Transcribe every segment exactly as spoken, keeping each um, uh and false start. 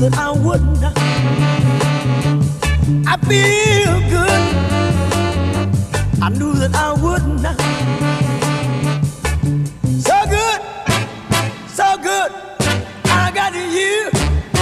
that I wouldn't. I feel good. I knew that I wouldn't. So good, so good. I got you.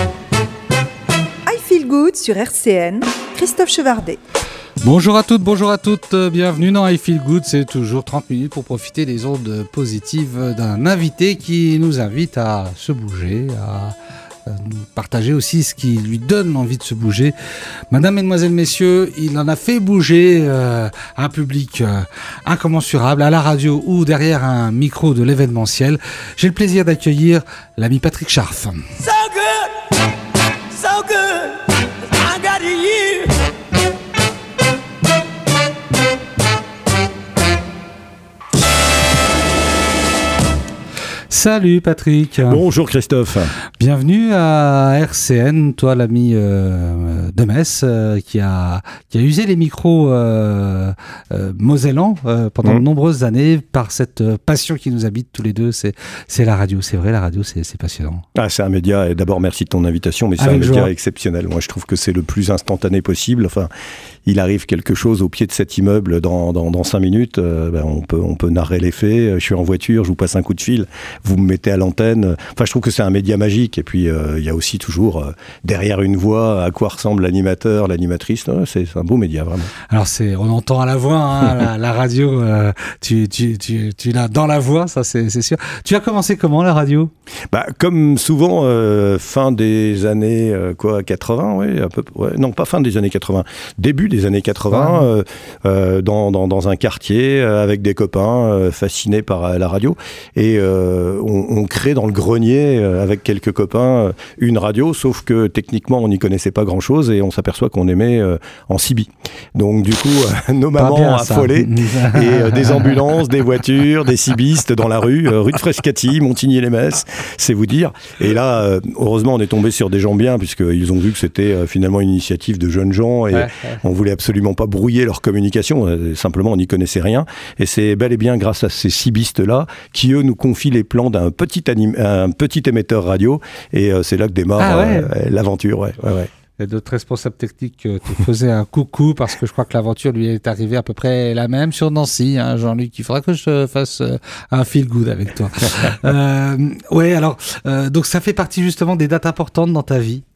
I Feel Good sur R C N, Christophe Chevardet. Bonjour à toutes, bonjour à toutes, bienvenue dans I Feel Good, c'est toujours trente minutes pour profiter des ondes positives d'un invité qui nous invite à se bouger, à nous partager aussi ce qui lui donne envie de se bouger. Madame, mesdemoiselles, messieurs, il en a fait bouger euh, un public euh, incommensurable à la radio ou derrière un micro de l'événementiel. J'ai le plaisir d'accueillir l'ami Patrick Scharf. So good, so good. I got you. Salut Patrick. Bonjour Christophe. Bienvenue à R C N, toi l'ami euh, de Metz euh, qui, a, qui a usé les micros euh, euh, mosellans euh, pendant mmh. de nombreuses années par cette passion qui nous habite tous les deux, c'est, c'est la radio. C'est vrai, la radio c'est, c'est passionnant. Ah, c'est un média, et d'abord merci de ton invitation, mais c'est Avec un média joie. exceptionnel. Moi je trouve que c'est le plus instantané possible. Enfin, il arrive quelque chose au pied de cet immeuble dans, dans, dans cinq minutes, euh, ben on, peut, on peut narrer les faits. Je suis en voiture, je vous passe un coup de fil, vous me mettez à l'antenne. Enfin, je trouve que c'est un média magique. Et puis, il euh, y a aussi toujours, euh, derrière une voix, à quoi ressemble l'animateur, l'animatrice. Non, c'est, c'est un beau média, vraiment. Alors, c'est, on entend à la voix, hein, la, la radio, euh, tu, tu, tu, tu l'as dans la voix, ça, c'est, c'est sûr. Tu as commencé comment, la radio ? Bah, comme souvent, euh, fin des années euh, quoi, quatre-vingts, ouais, à peu, ouais, non, pas fin des années quatre-vingts, début des années quatre-vingts, ouais. euh, euh, dans, dans, dans un quartier, euh, avec des copains euh, fascinés par euh, la radio. Et euh, on, on crée dans le grenier, euh, avec quelques copains, euh, une radio, sauf que techniquement, on n'y connaissait pas grand-chose et on s'aperçoit qu'on aimait euh, en C B. Donc, du coup, euh, nos mamans affolées, et euh, des ambulances, des voitures, des cibistes dans la rue, euh, rue de Frescati, Montigny-les-Metz, c'est vous dire. Et là, euh, heureusement, on est tombé sur des gens bien, puisqu'ils ont vu que c'était euh, finalement une initiative de jeunes gens et ouais, ouais. on voulait absolument pas brouiller leur communication, euh, simplement, on n'y connaissait rien. Et c'est bel et bien grâce à ces cibistes-là qui, eux, nous confient les plans d'un petit, anim- un petit émetteur radio. Et euh, c'est là que démarre ah ouais. euh, l'aventure. Ouais, ouais, ouais. Et d'autres responsables techniques te faisaient un coucou parce que je crois que l'aventure lui est arrivée à peu près la même sur Nancy. Hein, Jean-Luc, il faudra que je fasse euh, un feel good avec toi. euh, ouais, alors, euh, donc ça fait partie justement des dates importantes dans ta vie.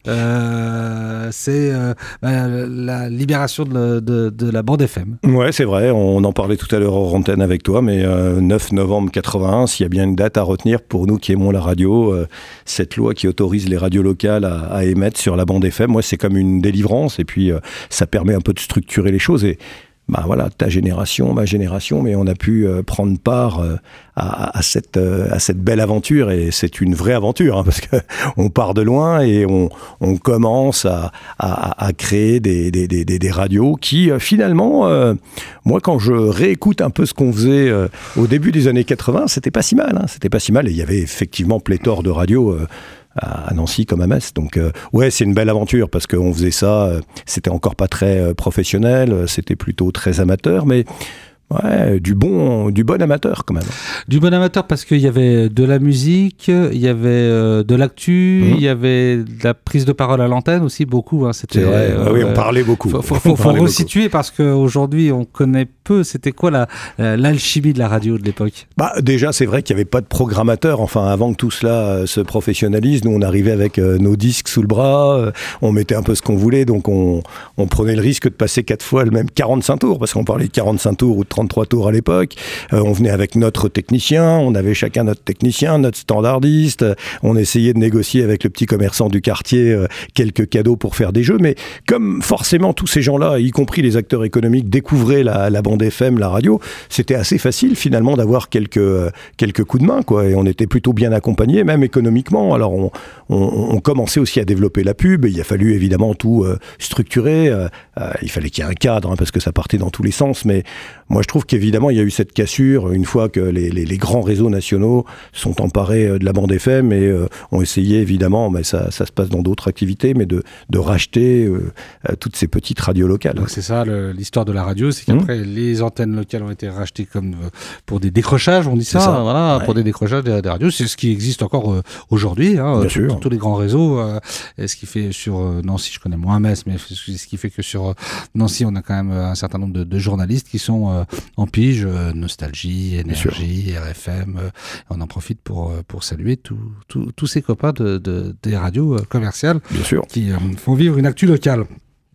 Euh, c'est euh, bah, la libération de, de, de la bande F M. Ouais, c'est vrai. On en parlait tout à l'heure hors antenne avec toi, mais euh, neuf novembre quatre-vingt-un, s'il y a bien une date à retenir pour nous qui aimons la radio, euh, cette loi qui autorise les radios locales à, à émettre sur la bande F M, moi, c'est comme une délivrance et puis euh, ça permet un peu de structurer les choses et bah voilà, ta génération, ma génération, mais on a pu euh, prendre part euh, à, à, cette, euh, à cette belle aventure et c'est une vraie aventure hein, parce qu'on part de loin et on, on commence à, à, à créer des, des, des, des radios qui euh, finalement, euh, moi quand je réécoute un peu ce qu'on faisait euh, au début des années quatre-vingts, c'était pas si mal, hein, c'était pas si mal et il y avait effectivement pléthore de radios euh, à Nancy comme à Metz. Donc euh, ouais, c'est une belle aventure parce qu'on faisait ça, euh, c'était encore pas très euh, professionnel, euh, c'était plutôt très amateur, mais ouais, du bon, du bon amateur quand même. Du bon amateur parce qu'il y avait de la musique, il y avait euh, de l'actu, mmh. il y avait de la prise de parole à l'antenne aussi, beaucoup. Hein, c'était, c'est vrai, euh, oui, on parlait beaucoup. Il faut, faut, faut, faut resituer beaucoup. Parce qu'aujourd'hui, on connaît peu. C'était quoi la, l'alchimie de la radio de l'époque ? Bah, déjà, c'est vrai qu'il n'y avait pas de programmateur. Enfin, avant que tout cela euh, se professionnalise, nous, on arrivait avec euh, nos disques sous le bras, euh, on mettait un peu ce qu'on voulait, donc on, on prenait le risque de passer quatre fois le même quarante-cinq tours, parce qu'on parlait de quarante-cinq tours ou de trente-trois tours à l'époque. Euh, on venait avec notre technicien, on avait chacun notre technicien, notre standardiste, euh, on essayait de négocier avec le petit commerçant du quartier euh, quelques cadeaux pour faire des jeux, mais comme forcément tous ces gens-là, y compris les acteurs économiques, découvraient la, la bande F M, la radio, c'était assez facile finalement d'avoir quelques, euh, quelques coups de main, quoi, et on était plutôt bien accompagnés, même économiquement. Alors on, on, on commençait aussi à développer la pub, et il a fallu évidemment tout euh, structurer, euh, euh, il fallait qu'il y ait un cadre, hein, parce que ça partait dans tous les sens, mais moi je trouve qu'évidemment il y a eu cette cassure une fois que les, les, les grands réseaux nationaux sont emparés de la bande F M et euh, ont essayé évidemment, mais ça, ça se passe dans d'autres activités, mais de, de racheter euh, toutes ces petites radios locales. Donc c'est ça le, l'histoire de la radio, c'est qu'après mmh. les antennes locales ont été rachetées comme euh, pour des décrochages, on dit ça, ça. voilà, Ouais. pour des décrochages des, des radios. C'est ce qui existe encore euh, aujourd'hui, hein, Bien euh, sûr. tous- tous les grands réseaux. Euh, et ce qui fait sur euh, Nancy, je connais moins Metz, mais ce qui fait que sur euh, Nancy, on a quand même euh, un certain nombre de, de journalistes qui sont euh, en pige, euh, Nostalgie, Énergie, R F M. Euh, on en profite pour euh, pour saluer tous tous tous ces copains de, de des radios euh, commerciales Bien sûr. qui euh, font vivre une actu locale.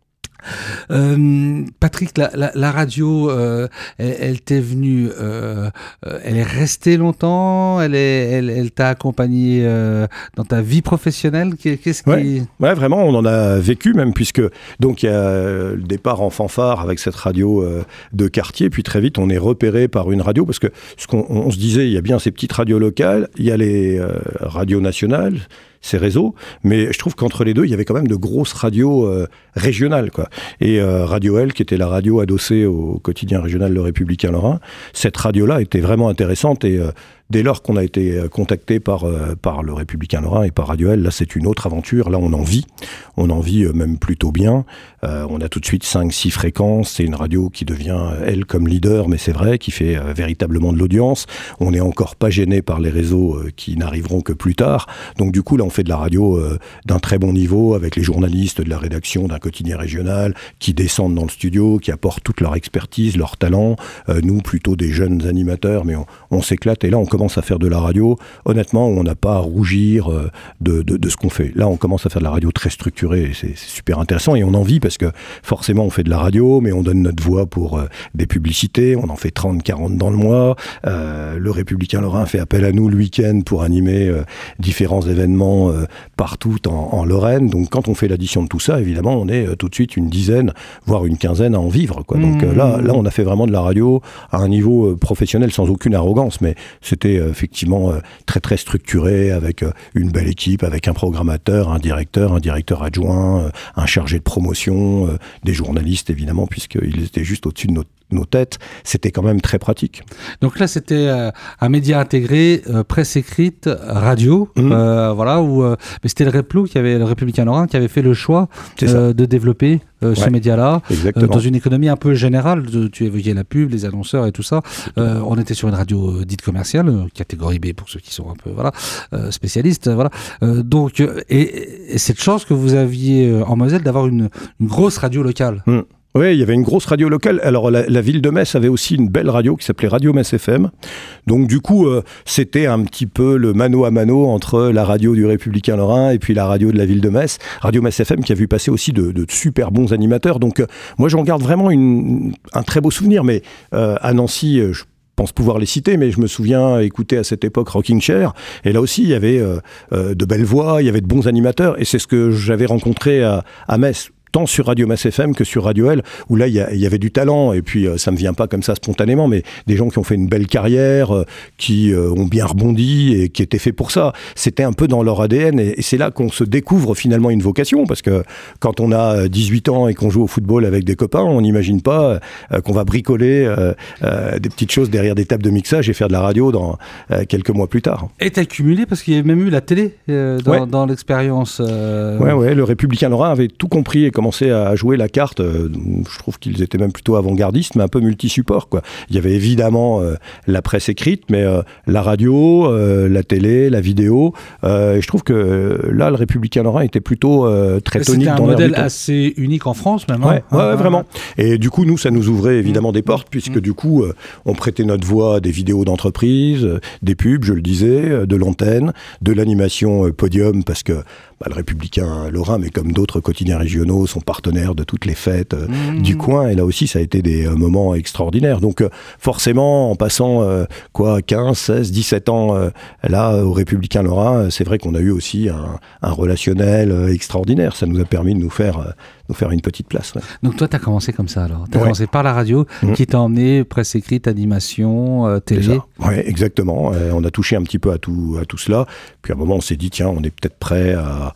Euh, Patrick, la, la, la radio, euh, elle, elle t'est venue, euh, euh, elle est restée longtemps, elle, est, elle, elle t'a accompagné euh, dans ta vie professionnelle. Qu'est-ce qui... Ouais. Ouais, vraiment, on en a vécu même, puisque donc il y a le départ en fanfare avec cette radio euh, de quartier, puis très vite on est repéré par une radio, parce que ce qu'on on se disait, il y a bien ces petites radios locales, il y a les euh, radios nationales, ces réseaux, mais je trouve qu'entre les deux, il y avait quand même de grosses radios euh, régionales, quoi. Et euh, Radio L, qui était la radio adossée au quotidien régional Le Républicain Lorrain, cette radio-là était vraiment intéressante, et euh, dès lors qu'on a été contacté par, euh, par Le Républicain Lorrain et par Radio L, là c'est une autre aventure, là on en vit, on en vit euh, même plutôt bien, euh, on a tout de suite cinq six fréquences, c'est une radio qui devient, elle, comme leader, mais c'est vrai, qui fait euh, véritablement de l'audience, on n'est encore pas gêné par les réseaux euh, qui n'arriveront que plus tard, donc du coup là on fait de la radio euh, d'un très bon niveau, avec les journalistes de la rédaction d'un quotidien régional, qui descendent dans le studio, qui apportent toute leur expertise, leur talent, euh, nous plutôt des jeunes animateurs, mais on, on s'éclate, et là on commence à faire de la radio, honnêtement, on n'a pas à rougir euh, de, de, de ce qu'on fait. Là, on commence à faire de la radio très structurée, et c'est, c'est super intéressant, et on en vit, parce que forcément, on fait de la radio, mais on donne notre voix pour euh, des publicités, on en fait trente quarante dans le mois, euh, Le Républicain Lorrain fait appel à nous le week-end pour animer euh, différents événements euh, partout en, en Lorraine, donc quand on fait l'addition de tout ça, évidemment, on est euh, tout de suite une dizaine, voire une quinzaine à en vivre, quoi. Donc euh, là, là, on a fait vraiment de la radio à un niveau euh, professionnel, sans aucune arrogance, mais c'était euh, effectivement euh, très très structuré, avec euh, une belle équipe, avec un programmateur, un directeur, un directeur adjoint, euh, un chargé de promotion, euh, des journalistes évidemment, puisqu'ils étaient juste au-dessus de nos, nos têtes. C'était quand même très pratique. Donc là, c'était euh, un média intégré, euh, presse écrite, radio, Mmh. euh, voilà, où, euh, mais c'était le Replo, qui avait, le Républicain Lorrain, qui avait fait le choix C'est euh, de développer euh, ce Ouais. média-là, Exactement. euh, dans une économie un peu générale. De, tu évoquais la pub, les annonceurs et tout ça. Euh, on était sur une radio euh, dite commerciale, euh, catégorie B pour ceux qui sont un peu voilà euh, spécialistes, euh, voilà. Euh, donc, euh, et, et cette chance que vous aviez euh, en Moselle d'avoir une, une grosse radio locale. Mmh. Oui, il y avait une grosse radio locale. Alors, la, la ville de Metz avait aussi une belle radio qui s'appelait Radio Metz F M. Donc, du coup, euh, c'était un petit peu le mano à mano entre la radio du Républicain Lorrain et puis la radio de la ville de Metz. Radio Metz F M qui a vu passer aussi de, de super bons animateurs. Donc, euh, moi, j'en garde vraiment une, un très beau souvenir. Mais euh, à Nancy, euh, je pense pouvoir les citer, mais je me souviens écouter à cette époque Rocking Chair, et là aussi il y avait euh, euh, de belles voix, il y avait de bons animateurs, et c'est ce que j'avais rencontré à, à Metz, tant sur Radio Metz F M que sur Radio L, où là il y, y avait du talent, et puis euh, ça me vient pas comme ça spontanément, mais des gens qui ont fait une belle carrière, euh, qui euh, ont bien rebondi et qui étaient faits pour ça. C'était un peu dans leur A D N, et, et c'est là qu'on se découvre finalement une vocation, parce que quand on a dix-huit ans et qu'on joue au football avec des copains, on n'imagine pas euh, qu'on va bricoler euh, euh, des petites choses derrière des tables de mixage et faire de la radio dans euh, quelques mois plus tard. Et t'as cumulé, parce qu'il y avait même eu la télé euh, dans, Ouais. dans l'expérience. Euh... Ouais, ouais, le Républicain Lorrain avait tout compris et commençait à jouer la carte. Euh, je trouve qu'ils étaient même plutôt avant-gardistes, mais un peu multi-support, quoi. Il y avait évidemment euh, la presse écrite, mais euh, la radio, euh, la télé, la vidéo. Euh, et je trouve que euh, là, le Républicain Lorrain était plutôt euh, très tonique C'était un dans l'air du modèle temps. assez unique en France, même. Ouais, hein. ouais, Ah, vraiment. Et du coup, nous, ça nous ouvrait évidemment des portes, puisque Mmh. du coup, euh, on prêtait notre voix à des vidéos d'entreprise, euh, des pubs, je le disais, euh, de l'antenne, de l'animation euh, podium, parce que bah, le Républicain Lorrain, mais comme d'autres quotidiens régionaux, sont partenaires de toutes les fêtes euh, Mmh. du coin. Et là aussi, ça a été des euh, moments extraordinaires. Donc, euh, forcément, en passant euh, quoi, quinze, seize, dix-sept ans euh, là, au Républicain Lorrain, c'est vrai qu'on a eu aussi un, un relationnel euh, extraordinaire. Ça nous a permis de nous faire, euh, nous faire une petite place. Ouais. Donc toi, t'as commencé comme ça alors. T'as Ouais. commencé par la radio, Mmh. qui t'a emmené presse écrite, animation, euh, C'est télé. ça. Ouais, exactement. Euh, on a touché un petit peu à tout, à tout cela. Puis à un moment, on s'est dit, tiens, on est peut-être prêt à,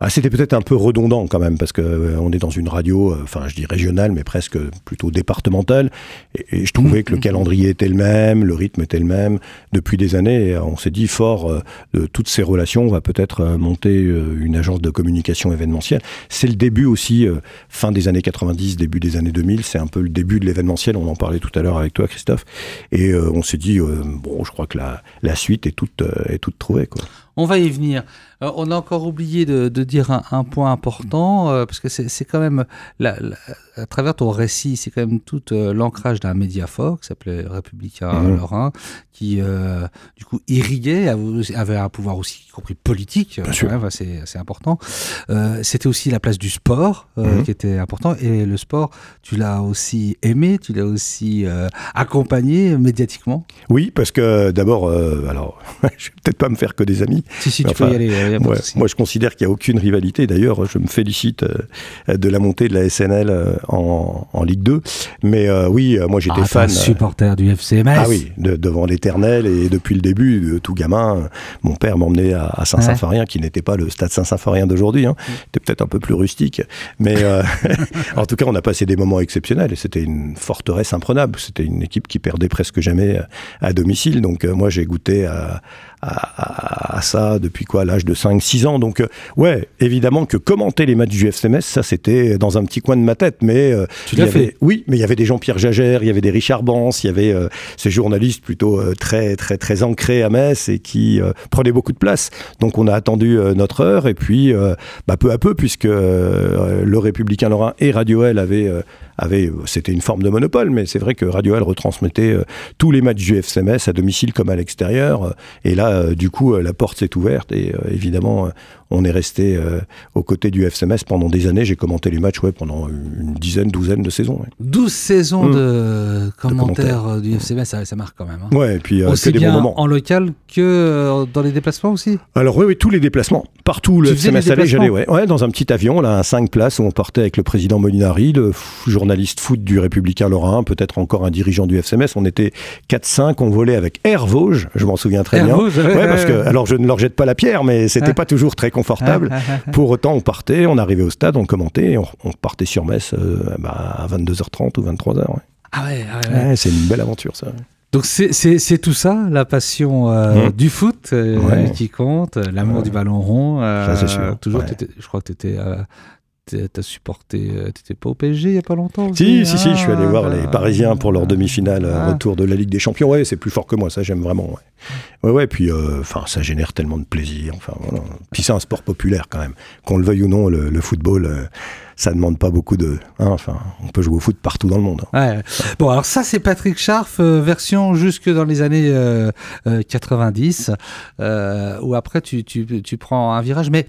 Ah, c'était peut-être un peu redondant quand même, parce qu'on euh, est dans une radio, enfin euh, je dis régionale, mais presque plutôt départementale, et, et je trouvais mmh, que le mmh. calendrier était le même, le rythme était le même, depuis des années, et on s'est dit fort euh, de toutes ces relations, on va peut-être euh, monter euh, une agence de communication événementielle. C'est le début aussi, euh, fin des années quatre-vingt-dix, début des années deux mille, c'est un peu le début de l'événementiel, on en parlait tout à l'heure avec toi Christophe, et euh, on s'est dit, euh, bon je crois que la, la suite est toute, euh, est toute trouvée, quoi. On va y venir. Euh, on a encore oublié de, de dire un, un point important, euh, parce que c'est, c'est quand même, la, la, à travers ton récit, c'est quand même tout euh, l'ancrage d'un média fort qui s'appelait Républicain mmh. Lorrain, qui euh, du coup irriguait, avait un pouvoir aussi, y compris politique, Bien ouais, c'est, c'est important. Euh, c'était aussi la place du sport euh, mmh. qui était important, et le sport, tu l'as aussi aimé, tu l'as aussi euh, accompagné médiatiquement. Oui, parce que d'abord, euh, alors, je vais peut-être pas me faire que des amis. Si, si, tu enfin, peux y aller. Y a ouais, moi, je considère qu'il n'y a aucune rivalité. D'ailleurs, je me félicite euh, de la montée de la S N L euh, en, en Ligue deux. Mais euh, oui, moi, j'étais ah, fan. T'es un supporter du F C M S. Ah oui, de, devant l'éternel. Et depuis le début, de tout gamin, mon père m'emmenait à, à Saint-Symphorien, ouais. qui n'était pas le stade Saint-Symphorien d'aujourd'hui. Hein. C'était peut-être un peu plus rustique. Mais euh, en tout cas, on a passé des moments exceptionnels. Et c'était une forteresse imprenable. C'était une équipe qui perdait presque jamais à domicile. Donc, euh, moi, j'ai goûté à... À, à, à ça depuis quoi, l'âge de cinq six ans. Donc, euh, ouais, évidemment que commenter les matchs du F C M S, ça, c'était dans un petit coin de ma tête. Mais, euh, tu l'as fait ? Oui, mais il y avait des Jean-Pierre Jagère, il y avait des Richard Bance, il y avait euh, ces journalistes plutôt euh, très, très, très ancrés à Metz et qui euh, prenaient beaucoup de place. Donc, on a attendu euh, notre heure. Et puis, euh, bah, peu à peu, puisque euh, le Républicain Lorrain et Radio L avaient... Euh, avait, c'était une forme de monopole, mais c'est vrai que Radio L retransmettait euh, tous les matchs du F C M S à domicile comme à l'extérieur. Euh, et là, euh, du coup, euh, la porte s'est ouverte et euh, évidemment, euh, on est resté euh, aux côtés du F C M S pendant des années. J'ai commenté les matchs ouais, pendant une dizaine, douzaine de saisons. Ouais. douze saisons mmh. de commentaires de commentaires. du F C M S, ça, ça marque quand même. Hein. Ouais, et puis euh, aussi que des bien bons moments. En local que euh, dans les déplacements aussi. Alors oui, oui, tous les déplacements. Partout où le F C M S allait, j'allais ouais. ouais, dans un petit avion, là, un cinq places où on partait avec le président Molinari, le f- journaliste foot du Républicain Lorrain, peut-être encore un dirigeant du F C M S. On était quatre cinq, on volait avec Air Vosges, je m'en souviens très Air bien. Vosges, ouais, ouais, parce que, alors je ne leur jette pas la pierre, mais c'était ah. pas toujours très confortable. Ah, ah, ah. Pour autant, on partait, on arrivait au stade, on commentait, et on, on partait sur Metz euh, bah, à vingt-deux heures trente ou vingt-trois heures. Ouais. Ah ouais, ah ouais, ouais, c'est une belle aventure, ça. Donc c'est, c'est, c'est tout ça, la passion euh, mmh. du foot euh, ouais. qui compte, l'amour ouais. du ballon rond. Euh, ça, c'est sûr. Toujours, ouais. je crois que tu étais... Euh, T'as supporté, t'étais pas au P S G il y a pas longtemps aussi, Si, ah, si, si, je suis allé voir bah, les Parisiens pour leur demi-finale ah. retour de la Ligue des Champions. Ouais, c'est plus fort que moi, ça j'aime vraiment. Ouais, ouais, ouais puis enfin, euh, ça génère tellement de plaisir. Enfin, voilà. Puis c'est un sport populaire quand même. Qu'on le veuille ou non, le, le football, euh, ça demande pas beaucoup de. Hein, enfin, on peut jouer au foot partout dans le monde. Ouais. Bon, alors ça c'est Patrick Scharf, euh, version jusque dans les années euh, euh, quatre-vingt-dix, euh, où après tu, tu, tu prends un virage, mais.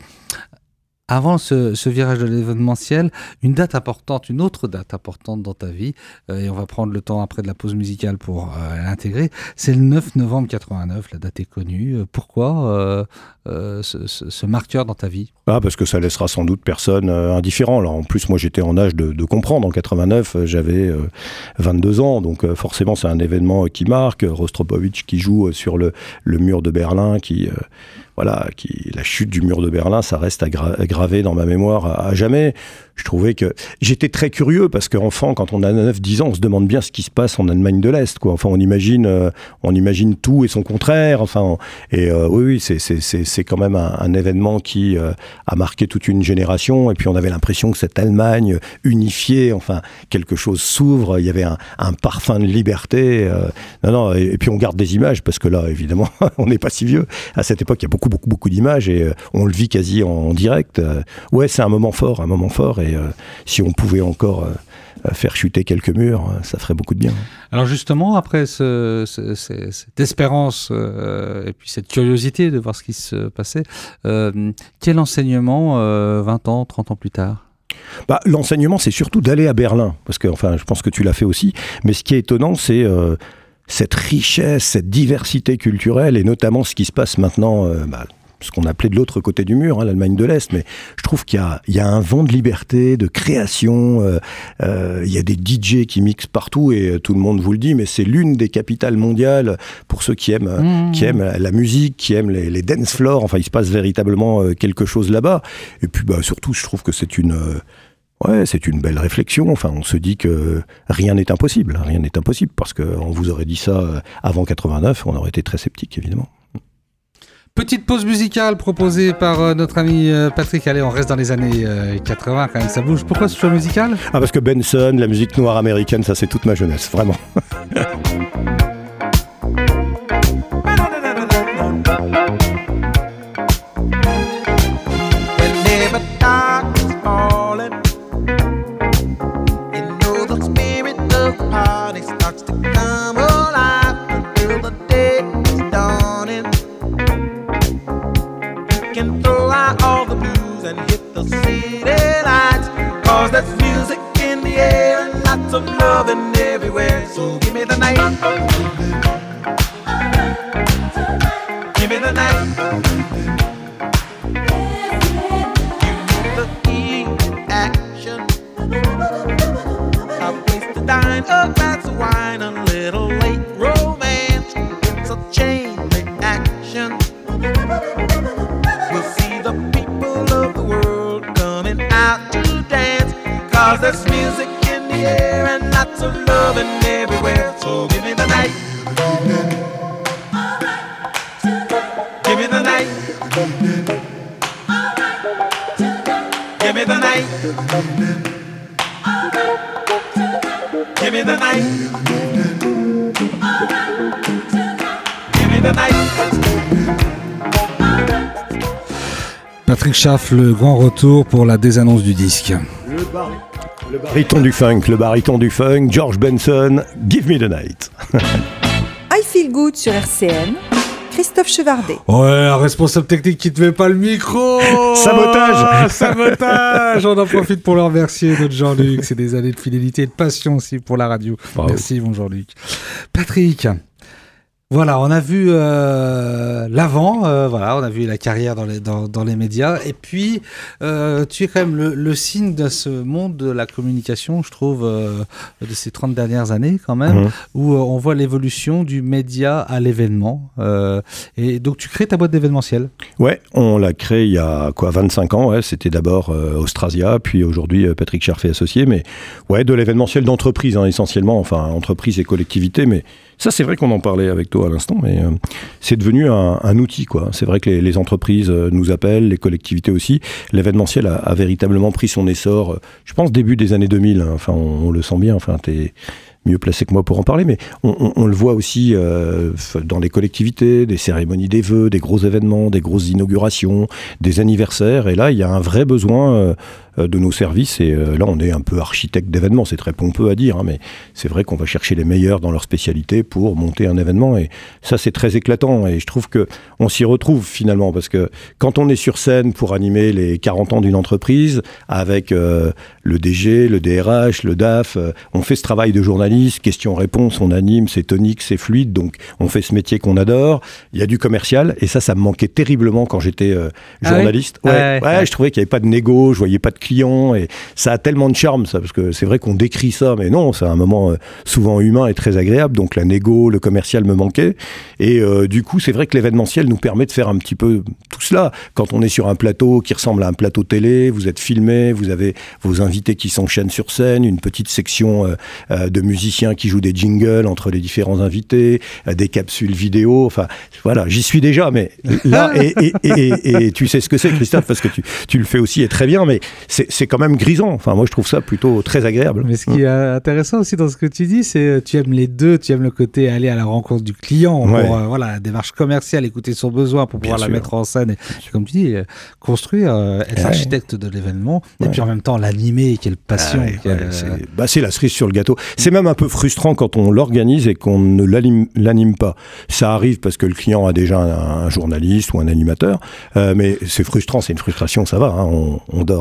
Avant ce, ce virage de l'événementiel, une date importante, une autre date importante dans ta vie, euh, et on va prendre le temps après de la pause musicale pour euh, l'intégrer, c'est le neuf novembre quatre-vingt-neuf, la date est connue. Pourquoi euh, euh, ce, ce, ce marqueur dans ta vie ? Ah, parce que ça laissera sans doute personne euh, indifférent. Alors, en plus, moi j'étais en âge de, de comprendre. En quatre-vingt-neuf, j'avais euh, vingt-deux ans, donc euh, forcément c'est un événement qui marque. Rostropovitch qui joue sur le, le mur de Berlin, qui... Euh, Voilà, qui, la chute du mur de Berlin, ça reste aggra- gravé dans ma mémoire à, à jamais. Je trouvais que... J'étais très curieux parce qu'enfant, quand on a neuf dix ans, on se demande bien ce qui se passe en Allemagne de l'Est, quoi. Enfin, on imagine, euh, on imagine tout et son contraire. Enfin, on, et euh, oui, oui, c'est, c'est, c'est, c'est quand même un, un événement qui euh, a marqué toute une génération. Et puis, on avait l'impression que cette Allemagne unifiée, enfin, quelque chose s'ouvre. Il y avait un, un parfum de liberté. Euh, non, non. Et, et puis, on garde des images parce que là, évidemment, on n'est pas si vieux. À cette époque, il y a beaucoup, beaucoup, beaucoup d'images et euh, on le vit quasi en, en direct. Euh, ouais, c'est un moment fort, un moment fort. Et euh, si on pouvait encore euh, faire chuter quelques murs, euh, ça ferait beaucoup de bien. Alors justement, après ce, ce, ce, cette espérance euh, et puis cette curiosité de voir ce qui se passait, euh, quel enseignement euh, vingt ans, trente ans plus tard ? Bah, l'enseignement, c'est surtout d'aller à Berlin, parce que enfin, je pense que tu l'as fait aussi. Mais ce qui est étonnant, c'est euh, cette richesse, cette diversité culturelle, et notamment ce qui se passe maintenant... Euh, bah, ce qu'on appelait de l'autre côté du mur, hein, l'Allemagne de l'Est, mais je trouve qu'il y a, il y a un vent de liberté, de création, euh, euh, il y a des D J qui mixent partout et euh, tout le monde vous le dit, mais c'est l'une des capitales mondiales pour ceux qui aiment, mmh. qui aiment la musique, qui aiment les, les dance floors, enfin il se passe véritablement euh, quelque chose là-bas, et puis bah, surtout je trouve que c'est une... Euh, Ouais, c'est une belle réflexion. Enfin, on se dit que rien n'est impossible. Rien n'est impossible parce qu'on vous aurait dit ça avant quatre-vingt-neuf, on aurait été très sceptique, évidemment. Petite pause musicale proposée par euh, notre ami euh, Patrick. Allez, on reste dans les années euh, quatre-vingts quand même, ça bouge. Pourquoi ce choix musical ? Ah, parce que Benson, la musique noire américaine, ça c'est toute ma jeunesse, vraiment. There's music in the air and lots of loving everywhere. So give me the night. Give me the night. Give me the key action. A place to dine, a glass of wine, a little late romance. It's a chain reaction. We'll see the people of the world coming out to dance. Cause there's music in the air and lots of loving everywhere. So give me the night. Give me the night. Give me the night. Give me the night. Give me the night. Patrick Schaff, le grand retour pour la désannonce du disque. Le, bar... le baryton du funk, le baryton du funk, George Benson, Give Me the Night. I Feel Good sur R C N, Christophe Chevardet. Ouais, un responsable technique qui te met pas le micro. Sabotage. Ah, sabotage. On en profite pour le remercier, notre Jean-Luc. C'est des années de fidélité et de passion aussi pour la radio. Bravo. Merci, mon Jean-Luc. Patrick. Voilà, on a vu euh, l'avant, euh, voilà, on a vu la carrière dans les, dans, dans les médias, et puis euh, tu es quand même le, le signe de ce monde de la communication, je trouve, euh, de ces trente dernières années quand même, mmh. où euh, on voit l'évolution du média à l'événement, euh, et donc tu crées ta boîte d'événementiel. Ouais, on l'a créée il y a quoi, vingt-cinq ans, ouais, c'était d'abord euh, Austrasia, puis aujourd'hui euh, Patrick Schaff et associé, mais ouais, de l'événementiel d'entreprise hein, essentiellement, enfin entreprise et collectivité, mais ça, c'est vrai qu'on en parlait avec toi à l'instant, mais euh, c'est devenu un, un outil, quoi. C'est vrai que les, les entreprises euh, nous appellent, les collectivités aussi. L'événementiel a, a véritablement pris son essor, euh, je pense, début des années deux mille. Hein. Enfin, on, on le sent bien. Enfin, t'es mieux placé que moi pour en parler, mais on, on, on le voit aussi euh, dans les collectivités, des cérémonies des vœux, des gros événements, des grosses inaugurations, des anniversaires. Et là, il y a un vrai besoin euh, de nos services. Et euh, là, on est un peu architecte d'événements. C'est très pompeux à dire, hein, mais c'est vrai qu'on va chercher les meilleurs dans leur spécialité pour monter un événement. Et ça, c'est très éclatant. Et je trouve que on s'y retrouve finalement, parce que quand on est sur scène pour animer les quarante ans d'une entreprise, avec euh, le D G, le D R H, le D A F, euh, on fait ce travail de journaliste, questions-réponses, on anime, c'est tonique, c'est fluide, donc on fait ce métier qu'on adore. Il y a du commercial, et ça, ça me manquait terriblement quand j'étais euh, journaliste. Ah oui ouais, ouais, ouais, ouais, je trouvais qu'il n'y avait pas de négo, je voyais pas de clients, et ça a tellement de charme, ça, parce que c'est vrai qu'on décrit ça, mais non, c'est un moment euh, souvent humain et très agréable, donc la négo, le commercial me manquait, et euh, du coup, c'est vrai que l'événementiel nous permet de faire un petit peu tout cela. Quand on est sur un plateau qui ressemble à un plateau télé, vous êtes filmé, vous avez vos invités qui s'enchaînent sur scène, une petite section euh, euh, de musique qui jouent des jingles entre les différents invités, des capsules vidéo, enfin voilà, j'y suis déjà, mais là, et, et, et, et, et tu sais ce que c'est, Christophe, parce que tu, tu le fais aussi et très bien, mais c'est, c'est quand même grisant, enfin moi je trouve ça plutôt très agréable. Mais ce qui est intéressant aussi dans ce que tu dis, c'est tu aimes les deux, tu aimes le côté aller à la rencontre du client, ouais. pour euh, voilà, la démarche commerciale, écouter son besoin pour pouvoir bien la sûr. Mettre en scène, et comme tu dis, construire, euh, être ouais. architecte de l'événement, ouais. et puis en même temps l'animer, quelle passion. Ah ouais, quelle, ouais, c'est, bah, c'est la cerise sur le gâteau. C'est même un peu frustrant quand on l'organise et qu'on ne l'anime, l'anime pas. Ça arrive parce que le client a déjà un, un journaliste ou un animateur, euh, mais c'est frustrant, c'est une frustration, ça va, hein, on, on dort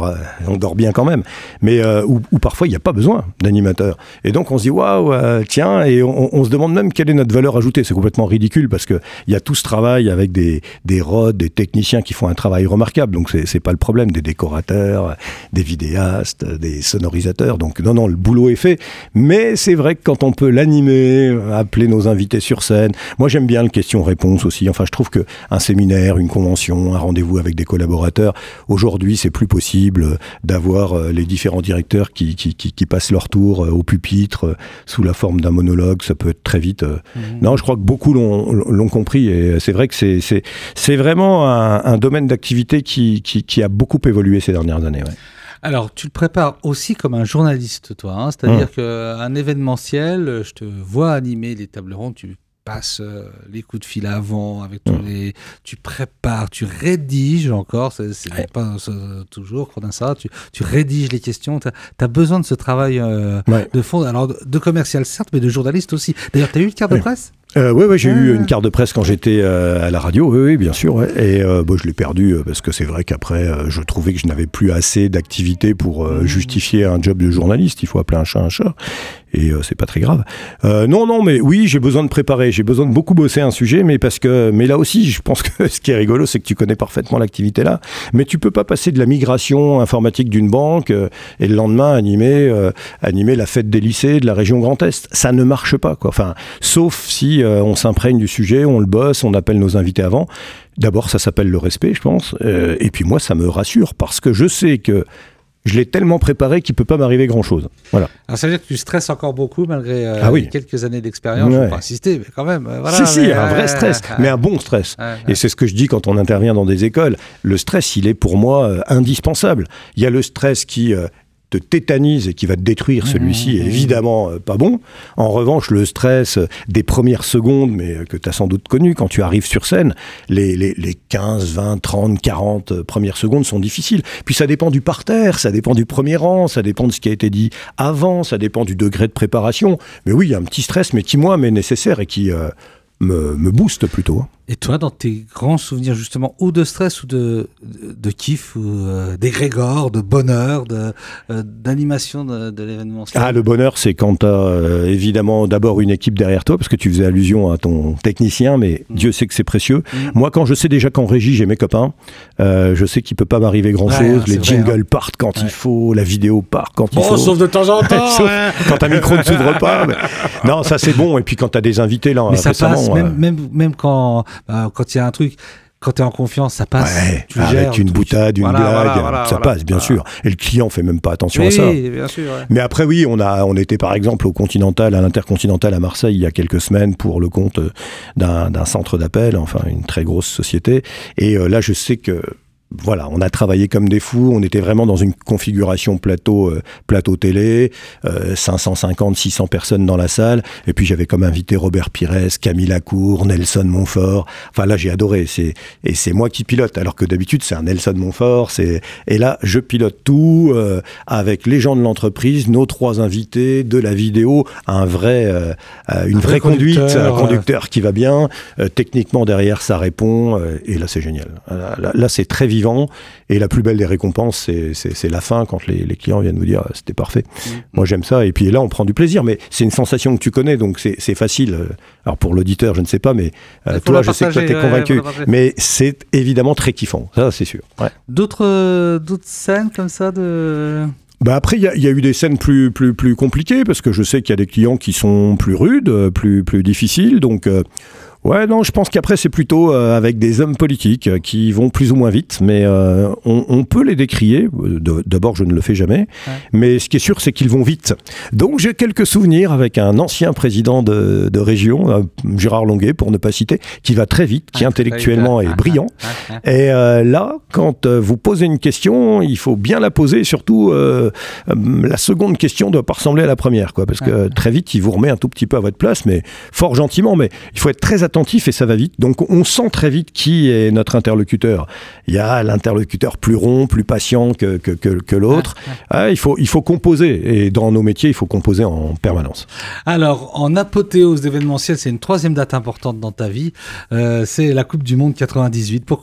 on dort bien quand même. Mais euh, où, où parfois il n'y a pas besoin d'animateur. Et donc on se dit waouh, euh, tiens, et on, on se demande même quelle est notre valeur ajoutée. C'est complètement ridicule parce que il y a tout ce travail avec des des rods, des techniciens qui font un travail remarquable. Donc c'est c'est pas le problème, des décorateurs, des vidéastes, des sonorisateurs. Donc non non, le boulot est fait. Mais c'est vrai que quand on peut l'animer, appeler nos invités sur scène. Moi j'aime bien le question-réponse aussi. Enfin je trouve que un séminaire, une convention, un rendez-vous avec des collaborateurs. Aujourd'hui, c'est plus possible d'avoir les différents directeurs qui, qui, qui, qui passent leur tour au pupitre sous la forme d'un monologue. Ça peut être très vite. Mmh. Non, je crois que beaucoup l'ont, l'ont compris et c'est vrai que c'est, c'est, c'est vraiment un, un domaine d'activité qui, qui, qui a beaucoup évolué ces dernières années. Ouais. Alors, tu le prépares aussi comme un journaliste, toi. Hein, c'est-à-dire mmh. qu'un événementiel, je te vois animer les tables rondes, tu passes euh, les coups de fil avant, avec tous mmh. les, tu prépares, tu rédiges encore, c'est, c'est ouais. pas c'est, toujours qu'on a ça, tu, tu rédiges les questions, tu as besoin de ce travail euh, ouais. de fond, alors de commercial certes, mais de journaliste aussi. D'ailleurs, tu as eu une carte ouais. de presse ? Euh, oui, ouais, j'ai ah. eu une carte de presse quand j'étais euh, à la radio, oui, oui bien sûr. Ouais. Et euh, bon, je l'ai perdue parce que c'est vrai qu'après, euh, je trouvais que je n'avais plus assez d'activité pour euh, mmh. justifier un job de journaliste. Il faut appeler un chat un chat. Et euh, c'est pas très grave. Euh, non, non, mais oui, j'ai besoin de préparer. J'ai besoin de beaucoup bosser un sujet, mais parce que, mais là aussi, je pense que ce qui est rigolo, c'est que tu connais parfaitement l'activité là. Mais tu peux pas passer de la migration informatique d'une banque euh, et le lendemain animer, euh, animer la fête des lycées de la région Grand Est. Ça ne marche pas, quoi. Enfin, sauf si euh, on s'imprègne du sujet, on le bosse, on appelle nos invités avant. D'abord, ça s'appelle le respect, je pense. Euh, et puis moi, ça me rassure parce que je sais que je l'ai tellement préparé qu'il ne peut pas m'arriver grand-chose. Voilà. Alors ça veut dire que tu stresses encore beaucoup malgré euh, ah oui. quelques années d'expérience. Ouais. Je ne vais pas insister, mais quand même. Euh, si, voilà, si, mais, un vrai stress, euh, mais un bon stress. Euh, Et c'est ce que je dis quand on intervient dans des écoles. Le stress, il est pour moi euh, indispensable. Il y a le stress qui... Euh, te tétanise et qui va te détruire, celui-ci mmh, est évidemment euh, pas bon. En revanche, le stress des premières secondes, mais euh, que tu as sans doute connu, quand tu arrives sur scène, les, les, les quinze, vingt, trente, quarante premières secondes sont difficiles. Puis ça dépend du parterre, ça dépend du premier rang, ça dépend de ce qui a été dit avant, ça dépend du degré de préparation. Mais oui, il y a un petit stress, mais qui, moi, m'est nécessaire et qui euh, me, me booste plutôt. Et toi, dans tes grands souvenirs, justement, ou de stress, ou de, de, de kiff, ou euh, d'égrégore, de bonheur, de, euh, d'animation de, de l'événementiel ? Ah, le bonheur, c'est quand tu as euh, évidemment d'abord une équipe derrière toi, parce que tu faisais allusion à ton technicien, mais mmh. Dieu sait que c'est précieux. Mmh. Moi, quand je sais déjà qu'en régie, j'ai mes copains, euh, je sais qu'il ne peut pas m'arriver grand-chose. Ouais, les jingles vrai, hein. partent quand ouais. il faut, la vidéo part quand bon, il faut. Sauf de temps en temps sauf ouais. Quand un micro ne s'ouvre pas. Mais... Non, ça c'est bon. Et puis quand tu as des invités là, mais ça récemment, passe, même, euh... même, même quand... Bah, quand il y a un truc, quand tu es en confiance, ça passe. Ouais, tu avec gères, une boutade, une voilà, blague, voilà, voilà, ça voilà, passe, bien voilà. sûr. Et le client fait même pas attention oui, à ça. Oui, bien sûr. Ouais. Mais après, oui, on, a, on était par exemple au Continental, à l'Intercontinental à Marseille, il y a quelques semaines, pour le compte d'un, d'un centre d'appel, enfin une très grosse société. Et euh, là, je sais que... Voilà, on a travaillé comme des fous, on était vraiment dans une configuration plateau, euh, plateau télé, euh, cinq cent cinquante, six cents personnes dans la salle, et puis j'avais comme invité Robert Pires, Camille Lacour, Nelson Montfort, enfin là j'ai adoré, c'est, et c'est moi qui pilote, alors que d'habitude c'est un Nelson Montfort, c'est, et là je pilote tout, euh, avec les gens de l'entreprise, nos trois invités, de la vidéo, un vrai, euh, une un vraie conduite, un conducteur euh... qui va bien, euh, techniquement derrière ça répond, euh, et là c'est génial, là, là, là c'est très vivant. Et la plus belle des récompenses, c'est, c'est, c'est la fin, quand les, les clients viennent vous dire « c'était parfait mmh. ». Moi, j'aime ça. Et puis là, on prend du plaisir. Mais c'est une sensation que tu connais, donc c'est, c'est facile. Alors pour l'auditeur, je ne sais pas, mais euh, toi, je sais que toi, t'es ouais, convaincu. Mais c'est évidemment très kiffant. Ça, c'est sûr. Ouais. D'autres, euh, d'autres scènes comme ça de... Bah après, il y, y a eu des scènes plus, plus, plus compliquées, parce que je sais qu'il y a des clients qui sont plus rudes, plus, plus difficiles. Donc... Euh, Ouais, non, je pense qu'après, c'est plutôt euh, avec des hommes politiques euh, qui vont plus ou moins vite, mais euh, on, on peut les décrier. De, d'abord, je ne le fais jamais, ouais. mais ce qui est sûr, c'est qu'ils vont vite. Donc, j'ai quelques souvenirs avec un ancien président de, de région, euh, Gérard Longuet, pour ne pas citer, qui va très vite, qui ah, intellectuellement est brillant. Ah, ah, ah. Et euh, là, quand euh, vous posez une question, il faut bien la poser, surtout euh, euh, la seconde question ne doit pas ressembler à la première, quoi, parce que euh, très vite, il vous remet un tout petit peu à votre place, mais fort gentiment, mais il faut être très attentif attentif et ça va vite. Donc on sent très vite qui est notre interlocuteur. Il y a l'interlocuteur plus rond, plus patient que, que, que, que l'autre. Ah, ah. Ah, il faut, il faut composer. Et dans nos métiers, il faut composer en permanence. Alors, en apothéose d'événementiel, c'est une troisième date importante dans ta vie. Euh, c'est la Coupe du Monde quatre-vingt-dix-huit. Pourquoi ?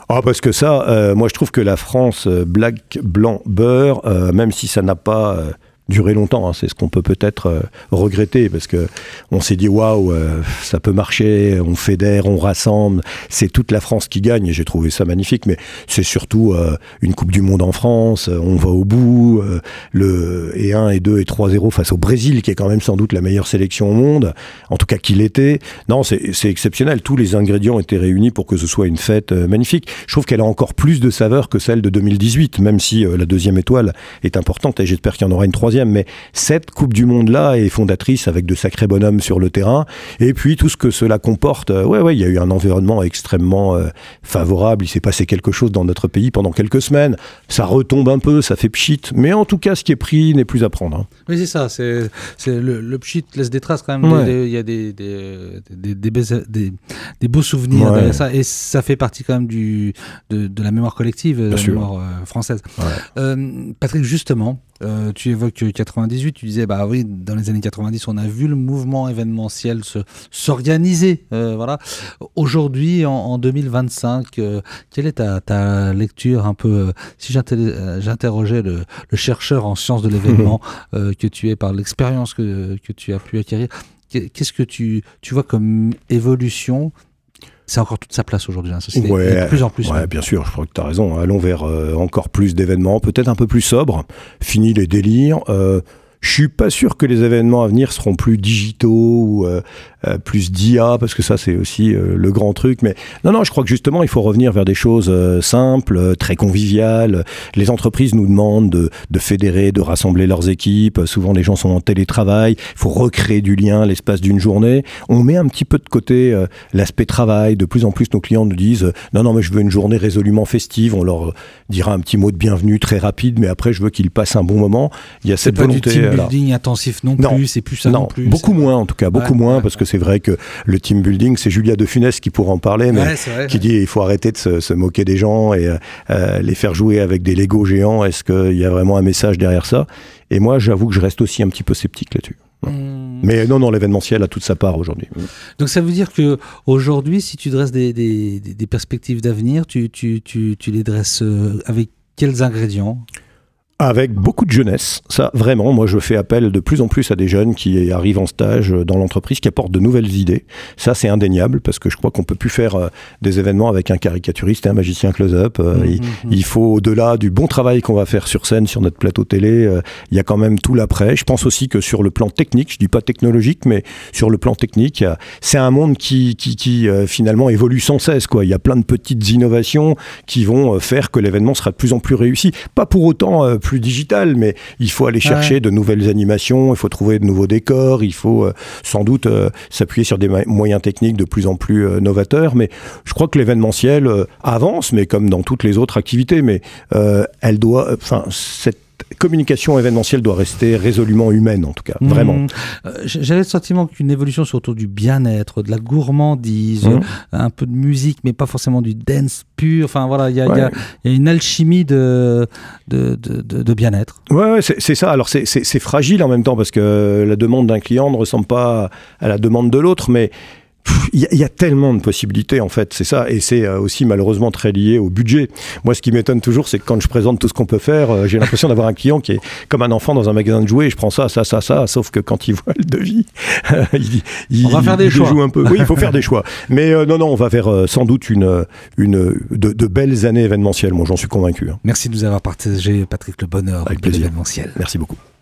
Ah, parce que ça, euh, moi je trouve que la France, euh, black, blanc, beurre, euh, même si ça n'a pas euh, duré longtemps, hein, c'est ce qu'on peut peut-être euh, regretter, parce que on s'est dit waouh, euh, ça peut marcher, on fédère, on rassemble, c'est toute la France qui gagne, et j'ai trouvé ça magnifique, mais c'est surtout euh, une Coupe du Monde en France, euh, on va au bout, euh, le et un, et deux, et trois zéro face au Brésil, qui est quand même sans doute la meilleure sélection au monde, en tout cas qu'il était. Non, c'est, c'est exceptionnel, tous les ingrédients étaient réunis pour que ce soit une fête euh, magnifique. Je trouve qu'elle a encore plus de saveur que celle de deux mille dix-huit, même si euh, la deuxième étoile est importante, et j'espère qu'il y en aura une troisième. Mais cette Coupe du Monde-là est fondatrice avec de sacrés bonhommes sur le terrain. Et puis tout ce que cela comporte, euh, ouais, ouais, il y a eu un environnement extrêmement euh, favorable. Il s'est passé quelque chose dans notre pays pendant quelques semaines. Ça retombe un peu, ça fait pchit. Mais en tout cas, ce qui est pris n'est plus à prendre. Hein. Oui, c'est ça. C'est, c'est le, le pchit laisse des traces quand même. Ouais. Il y a des, des, des, des, des, des, des beaux souvenirs Ouais. derrière ça. Et ça fait partie quand même du, de, de la mémoire collective, de la sûr. mémoire euh, française. Ouais. Euh, Patrick, justement, Euh, tu évoques quatre-vingt-dix-huit, tu disais bah oui, dans les années quatre-vingt-dix on a vu le mouvement événementiel se, s'organiser, euh, voilà. Aujourd'hui en, en deux mille vingt-cinq, euh, quelle est ta, ta lecture un peu, euh, si j'inter- j'interrogeais le, le chercheur en sciences de l'événement euh, que tu es par l'expérience que, que tu as pu acquérir, qu'est-ce que tu, tu vois comme évolution? C'est encore toute sa place aujourd'hui dans la société, Ouais, de plus en plus. ouais, même. bien sûr, je crois que tu as raison. Allons vers euh, encore plus d'événements, peut-être un peu plus sobres. Fini les délires. Euh, je suis pas sûr que les événements à venir seront plus digitaux ou euh, euh, plus d'I A, parce que ça, c'est aussi euh, le grand truc. Mais non, non, je crois que justement, il faut revenir vers des choses euh, simples, euh, très conviviales. Les entreprises nous demandent de, de fédérer, de rassembler leurs équipes. Souvent, les gens sont en télétravail. Il faut recréer du lien l'espace d'une journée. On met un petit peu de côté euh, l'aspect travail. De plus en plus, nos clients nous disent euh, non, non, mais je veux une journée résolument festive. On leur dira un petit mot de bienvenue très rapide, mais après, je veux qu'ils passent un bon moment. Il y a C'est cette pas volonté. du team alors, building intensif non, Non. plus, c'est plus ça non, non, plus. beaucoup c'est... moins en tout cas, beaucoup Ouais, moins, ouais, parce ouais. que c'est vrai que le team building, c'est Julia de Funès qui pourra en parler, mais Ouais, c'est vrai, qui ouais. dit il faut arrêter de se, se moquer des gens et euh, les faire jouer avec des Lego géants. Est-ce qu'il y a vraiment un message derrière ça? Et moi, j'avoue que je reste aussi un petit peu sceptique là-dessus. Mmh. Mais non, non, l'événementiel a toute sa part aujourd'hui. Donc ça veut dire que aujourd'hui, si tu dresses des, des, des, des perspectives d'avenir, tu, tu, tu, tu les dresses euh, avec quels ingrédients? Avec beaucoup de jeunesse, ça vraiment, moi je fais appel de plus en plus à des jeunes qui arrivent en stage dans l'entreprise, qui apportent de nouvelles idées. Ça c'est indéniable, parce que je crois qu'on peut plus faire euh, des événements avec un caricaturiste et un magicien close-up. Euh, Mmh, il, mmh. il faut, au-delà du bon travail qu'on va faire sur scène, sur notre plateau télé, euh, il y a quand même tout l'après. Je pense aussi que sur le plan technique, je dis pas technologique, mais sur le plan technique, euh, c'est un monde qui, qui, qui euh, finalement évolue sans cesse, quoi. Il y a plein de petites innovations qui vont euh, faire que l'événement sera de plus en plus réussi. Pas pour autant euh, plus digital, mais il faut aller chercher ouais. de nouvelles animations, il faut trouver de nouveaux décors, il faut euh, sans doute euh, s'appuyer sur des ma- moyens techniques de plus en plus euh, novateurs, mais je crois que l'événementiel euh, avance, mais comme dans toutes les autres activités, mais euh, elle doit, enfin, cette communication événementielle doit rester résolument humaine, en tout cas, vraiment. Mmh. Euh, j'avais le sentiment qu'une évolution sur autour du bien-être, de la gourmandise, Mmh. euh, un peu de musique, mais pas forcément du dance pur. Enfin voilà, il y, Ouais. y, y a une alchimie de, de, de, de, de bien-être. Ouais, ouais, c'est, c'est ça. Alors c'est, c'est, c'est fragile en même temps, parce que la demande d'un client ne ressemble pas à la demande de l'autre, mais il y, y a tellement de possibilités en fait, c'est ça, et c'est euh, aussi malheureusement très lié au budget. Moi, ce qui m'étonne toujours, c'est que quand je présente tout ce qu'on peut faire, euh, j'ai l'impression d'avoir un client qui est comme un enfant dans un magasin de jouets. Je prends ça, ça, ça, ça, sauf que quand il voit le devis, il, il, on va faire des il choix. joue un peu. Oui, il faut faire des choix. Mais euh, non, non, on va vers euh, sans doute une, une de, de belles années événementielles. Moi, j'en suis convaincu. Hein. Merci de nous avoir partagé, Patrick, le bonheur Avec de plaisir. l'événementiel. Merci beaucoup.